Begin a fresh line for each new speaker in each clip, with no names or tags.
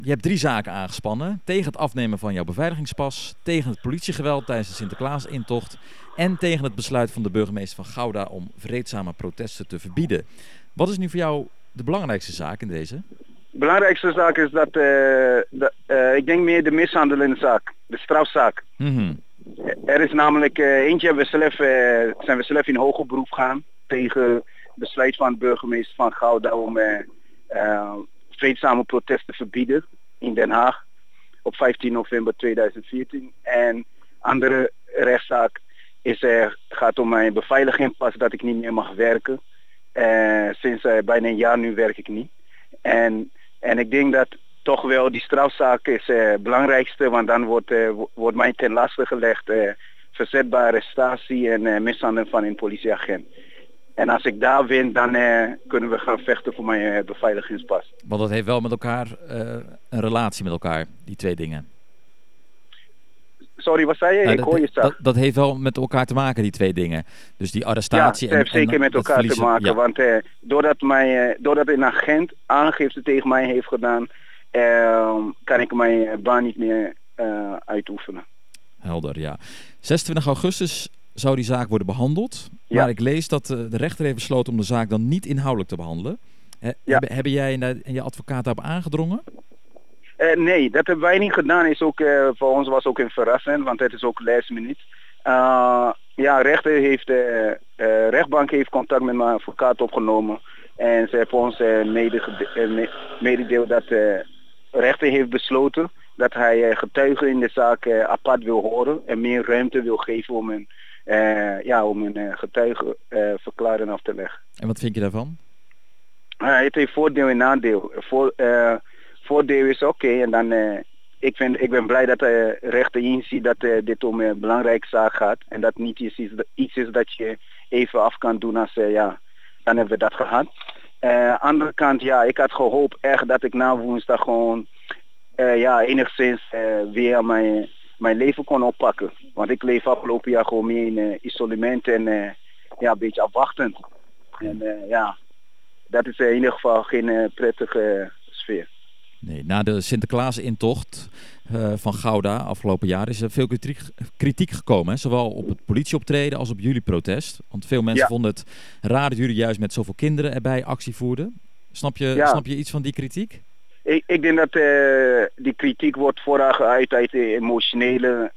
Je hebt 3 zaken aangespannen. Tegen het afnemen van jouw beveiligingspas, tegen het politiegeweld tijdens de Sinterklaasintocht en tegen het besluit van de burgemeester van Gouda om vreedzame protesten te verbieden. Wat is nu voor jou de belangrijkste zaak in deze?
De belangrijkste zaak is dat, ik denk meer de mishandelende zaak, de strafzaak. Er is namelijk, eentje zijn we zelf in hoger beroep gaan tegen het besluit van de burgemeester van Gouda om vreedzame protesten te verbieden in Den Haag op 15 november 2014. En andere rechtszaak gaat om mijn beveiligingspas dat ik niet meer mag werken. Sinds bijna een jaar nu werk ik niet. En ik denk dat toch wel die strafzaak is het belangrijkste, want dan wordt mij ten laste gelegd verzetbare arrestatie en mishandeling van een politieagent. En als ik daar win, dan kunnen we gaan vechten voor mijn beveiligingspas.
Want dat heeft wel met elkaar een relatie met elkaar, die 2 dingen.
Sorry, wat zei je? Ik hoor je straks.
Dat heeft wel met elkaar te maken, die 2 dingen. Dus die arrestatie
ja, het heeft zeker met elkaar te maken. Ja. Want doordat een agent aangifte tegen mij heeft gedaan, kan ik mijn baan niet meer uitoefenen.
Helder, ja. 26 augustus zou die zaak worden behandeld.
Ja.
Maar ik lees dat de rechter heeft besloten om de zaak dan niet inhoudelijk te behandelen. Hebben jij en je advocaat daarop aangedrongen?
Nee, dat hebben wij niet gedaan. Is ook, voor ons was ook een verrassing, want het is ook last minute. Rechtbank heeft contact met mijn advocaat opgenomen. En ze hebben ons mededeeld dat de rechter heeft besloten dat hij getuigen in de zaak apart wil horen en meer ruimte wil geven om een getuigenverklaring af te leggen.
En wat vind je daarvan?
Het heeft voordeel en nadeel. Voordeel is oké. En dan ik ben blij dat de rechter inziet dat dit om een belangrijke zaak gaat en dat niet iets is dat je even af kan doen als dan hebben we dat gehad. Andere kant, ik had gehoopt echt dat ik na woensdag gewoon enigszins weer mijn leven kon oppakken. Want ik leef afgelopen jaar gewoon meer in isolement en een beetje afwachtend. En dat is in ieder geval geen prettige sfeer.
Nee, na de Sinterklaasintocht van Gouda afgelopen jaar is er veel kritiek gekomen. Hè? Zowel op het politieoptreden als op jullie protest. Want veel mensen vonden het raar dat jullie juist met zoveel kinderen erbij actie voerden. Snap je iets van die kritiek?
Ik denk dat die kritiek wordt vooral geuit uit de emotionele...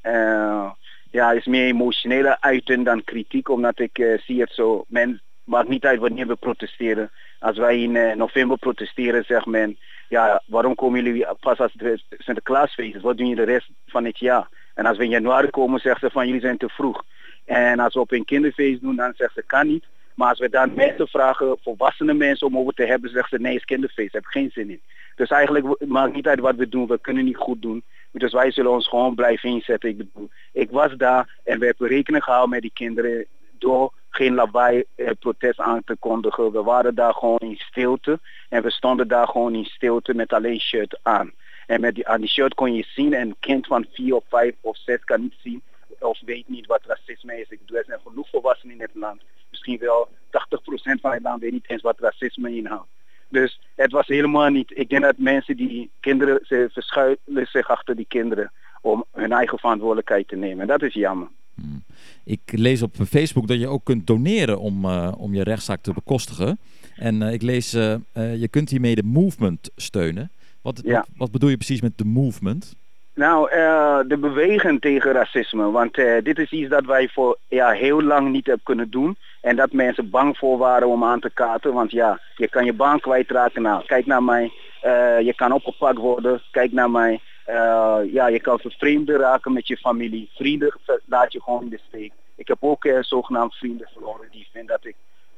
is meer emotionele uiten dan kritiek. Omdat ik zie het zo... Men maakt niet uit wanneer we protesteren. Als wij in november protesteren, zegt men... waarom komen jullie pas als het Sinterklaasfeest is? Wat doen jullie de rest van het jaar? En als we in januari komen, zeggen ze van jullie zijn te vroeg. En als we op een kinderfeest doen, dan zeggen ze kan niet. Maar als we dan mensen vragen, volwassene mensen om over te hebben, zeggen ze nee, het is kinderfeest, heb geen zin in. Dus eigenlijk maakt niet uit wat we doen, we kunnen niet goed doen. Dus wij zullen ons gewoon blijven inzetten. Ik bedoel, ik was daar en we hebben rekening gehouden met die kinderen door geen lawaai protest aan te kondigen. We waren daar gewoon in stilte en we stonden daar gewoon in stilte met alleen shirt aan. En aan die shirt kon je zien, en een kind van 4 of 5 of 6 kan niet zien of weet niet wat racisme is. Ik bedoel, er zijn genoeg volwassenen in het land. Misschien wel 80% van het land weet niet eens wat racisme inhoudt. Dus het was helemaal niet... Ik denk dat mensen die kinderen, ze verschuilen zich achter die kinderen om hun eigen verantwoordelijkheid te nemen. En dat is jammer.
Ik lees op Facebook dat je ook kunt doneren om je rechtszaak te bekostigen. En ik lees, je kunt hiermee de movement steunen. Wat bedoel je precies met de movement?
Nou, de beweging tegen racisme. Want dit is iets dat wij voor heel lang niet hebben kunnen doen. En dat mensen bang voor waren om aan te kaarten. Want je kan je baan kwijtraken. Nou, kijk naar mij. Je kan opgepakt worden. Kijk naar mij. Je kan vervreemd raken met je familie. Vrienden laat je gewoon in de steek. Ik heb ook zogenaamd vrienden verloren die vinden dat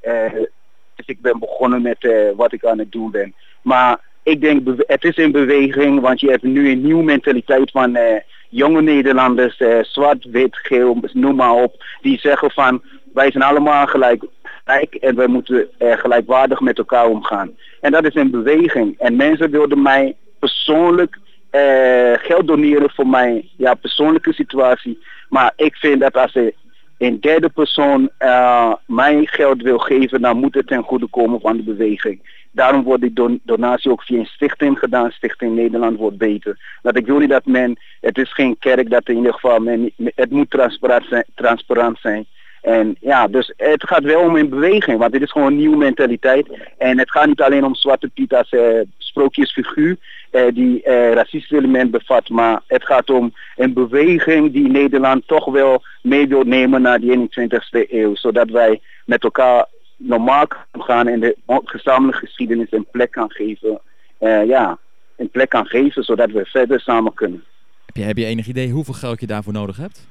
ik ben begonnen met wat ik aan het doen ben. Maar ik denk, het is een beweging, want je hebt nu een nieuwe mentaliteit van jonge Nederlanders, zwart, wit, geel, noem maar op, die zeggen van, wij zijn allemaal gelijk en wij moeten gelijkwaardig met elkaar omgaan. En dat is een beweging. En mensen wilden mij persoonlijk geld doneren voor mijn persoonlijke situatie. Maar ik vind dat als een derde persoon mij geld wil geven, dan moet het ten goede komen van de beweging. Daarom wordt die donatie ook via een stichting gedaan. Stichting Nederland wordt beter. Dat ik wil niet dat het is geen kerk, dat in ieder geval het moet transparant zijn. En ja, dus het gaat wel om een beweging, want dit is gewoon een nieuwe mentaliteit. En het gaat niet alleen om Zwarte Piet als sprookjesfiguur die racistisch element bevat, maar het gaat om een beweging die Nederland toch wel mee wil nemen naar die 21ste eeuw. Zodat wij met elkaar normaal kunnen gaan en de gezamenlijke geschiedenis een plek kan geven. Een plek kan geven, zodat we verder samen kunnen.
Heb je enig idee hoeveel geld je daarvoor nodig hebt?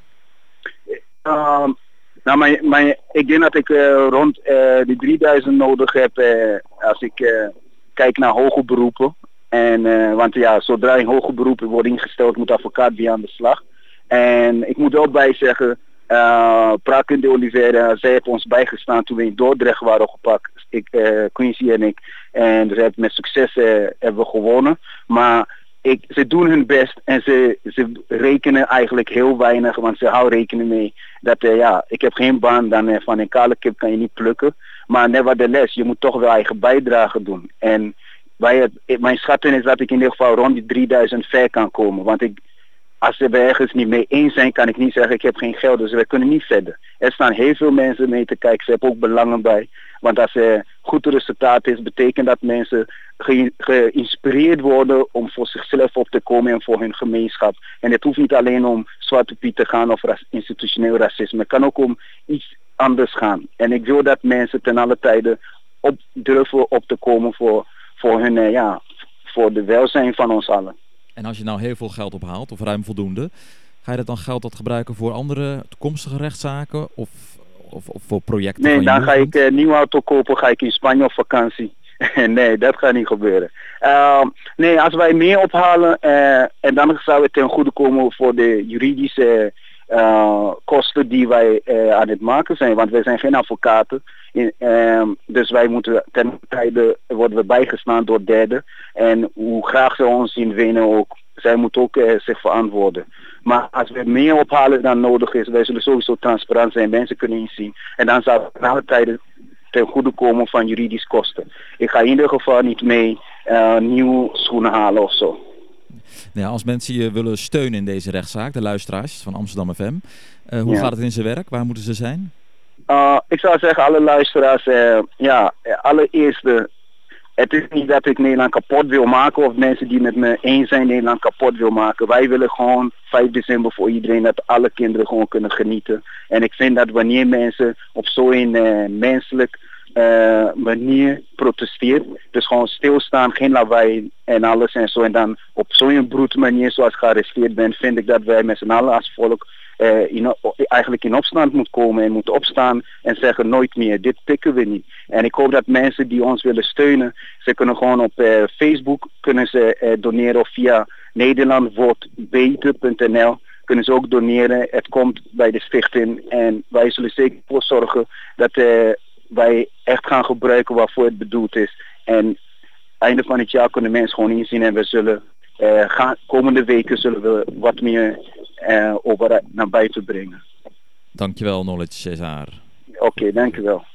Ik denk dat ik rond die 3000 nodig heb als ik kijk naar hoger beroepen. Want ja, zodra een hoger beroep wordt ingesteld, moet de advocaat weer aan de slag. En ik moet er ook bij zeggen, Praken de Oliveira, zij heeft ons bijgestaan toen we in Dordrecht waren gepakt. Quincy en ik. En dus met succes hebben we gewonnen. Maar ze doen hun best en ze rekenen eigenlijk heel weinig, want ze houden rekening mee dat ik heb geen baan, dan van een kale kip kan je niet plukken. Maar nevertheless, je moet toch wel eigen bijdrage doen. En mijn schatting is dat ik in ieder geval rond die 3000 ver kan komen. Want als ze er ergens niet mee eens zijn, kan ik niet zeggen ik heb geen geld, dus we kunnen niet verder. Er staan heel veel mensen mee te kijken, ze hebben ook belangen bij. Want als er goed resultaat is, betekent dat mensen geïnspireerd worden om voor zichzelf op te komen en voor hun gemeenschap. En het hoeft niet alleen om Zwarte Piet te gaan of institutioneel racisme. Het kan ook om iets anders gaan. En ik wil dat mensen ten alle tijde durven op te komen voor de welzijn van ons allen.
En als je nou heel veel geld ophaalt, of ruim voldoende, ga je dat geld gebruiken voor andere toekomstige rechtszaken of voor projecten?
Nee, dan ga ik een nieuwe auto kopen, ga ik in Spanje op vakantie. Nee, dat gaat niet gebeuren. Nee, als wij meer ophalen en dan zou het ten goede komen voor de juridische kosten die wij aan het maken zijn. Want wij zijn geen advocaten. Dus wij moeten ten tijde worden we bijgestaan door derden. En hoe graag ze ons zien winnen ook. Zij moeten ook zich verantwoorden. Maar als we meer ophalen dan nodig is, wij zullen sowieso transparant zijn. Mensen kunnen inzien. En dan zou het na alle tijden ten goede komen van juridisch kosten. Ik ga in ieder geval niet mee nieuwe schoenen halen of zo.
Nou, als mensen je willen steunen in deze rechtszaak, de luisteraars van Amsterdam FM, hoe gaat het in zijn werk? Waar moeten ze zijn?
Ik zou zeggen, alle luisteraars, allereerst, het is niet dat ik Nederland kapot wil maken of mensen die met me eens zijn Nederland kapot wil maken. Wij willen gewoon 5 december voor iedereen dat alle kinderen gewoon kunnen genieten. En ik vind dat wanneer mensen op zo'n menselijk manier protesteert, dus gewoon stilstaan, geen lawaai en alles en zo, en dan op zo'n broed manier zoals gearresteerd ben, vind ik dat wij met z'n allen als volk eigenlijk in opstand moet komen en moeten opstaan en zeggen nooit meer, dit pikken we niet. En ik hoop dat mensen die ons willen steunen, ze kunnen gewoon op Facebook kunnen ze doneren of via nederlandwordbeter.nl kunnen ze ook doneren. Het komt bij de stichting en wij zullen zeker voor zorgen dat wij echt gaan gebruiken waarvoor het bedoeld is. En einde van het jaar kunnen mensen gewoon inzien en we zullen komende weken zullen we wat meer over naar buiten brengen.
Dankjewel, Knowledge César.
Oké, dankjewel.